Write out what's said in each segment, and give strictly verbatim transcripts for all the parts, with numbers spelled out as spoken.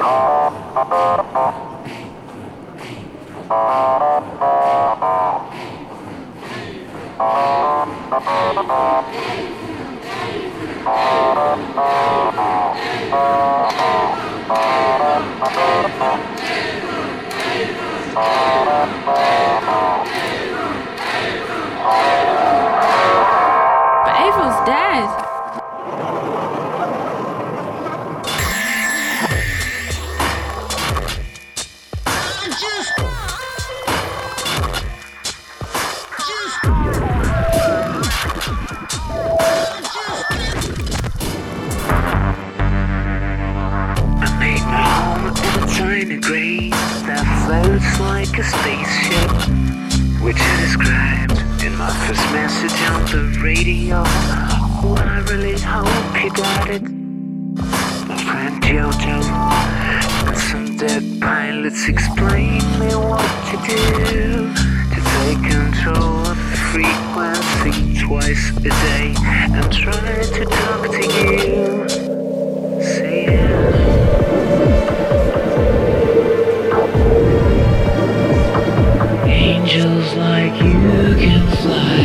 But April's dead. Tiny grave that floats like a spaceship, which I described in my first message on the radio. Oh, I really hope you got it. My friend Jojo and some dead pilots explain me what to do to take control of the frequency twice a day and try to talk to you. See ya. Angels like you can fly.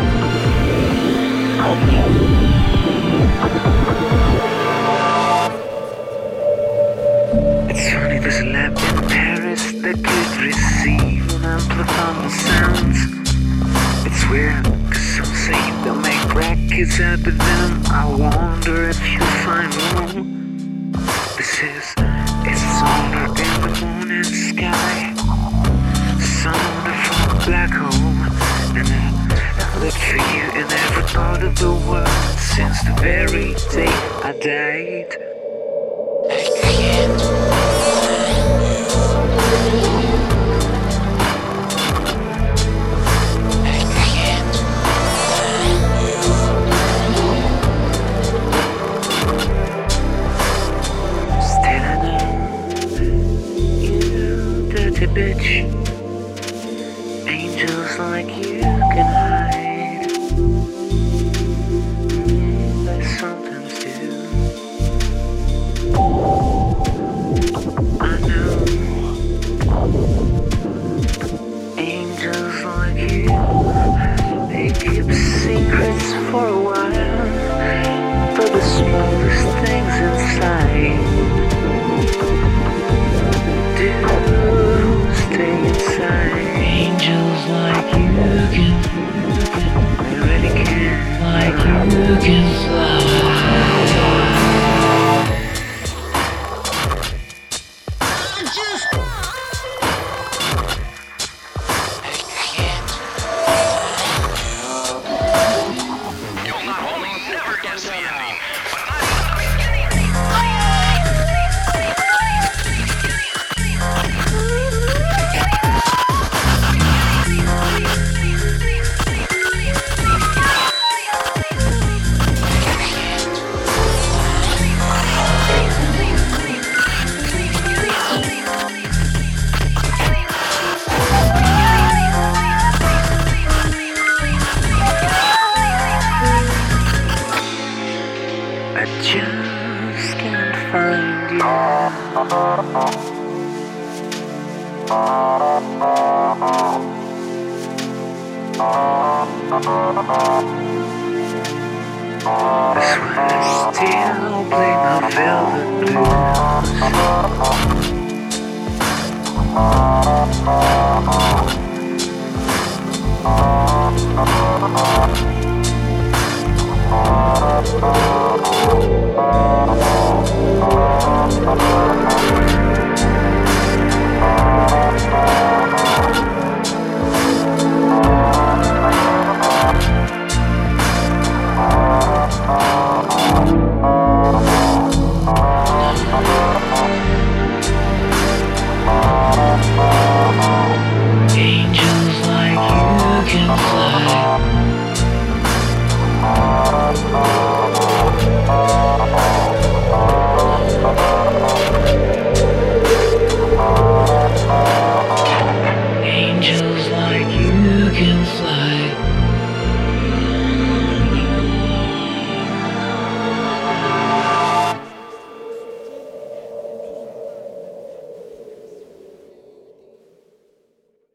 It's funny, there's a lab in Paris that could receive and amplify the sounds. It's weird, cause some say they'll make records out of them. I wonder if you'll find one. This is, it's sonar in the morning sky. Sonar from a black hole, and I lived for you in every part of the world since the very day I died. I can't. I can't. Still I know, you dirty bitch. Angels like you can hide. Mm, they sometimes do. I know. Angels like you, they keep secrets for a while, but the smallest things inside do stay inside. Angels like you can, they really can, like you can fly. You'll not only never guess the ending, but not I just can't find you. That's why I still play my velvet blues.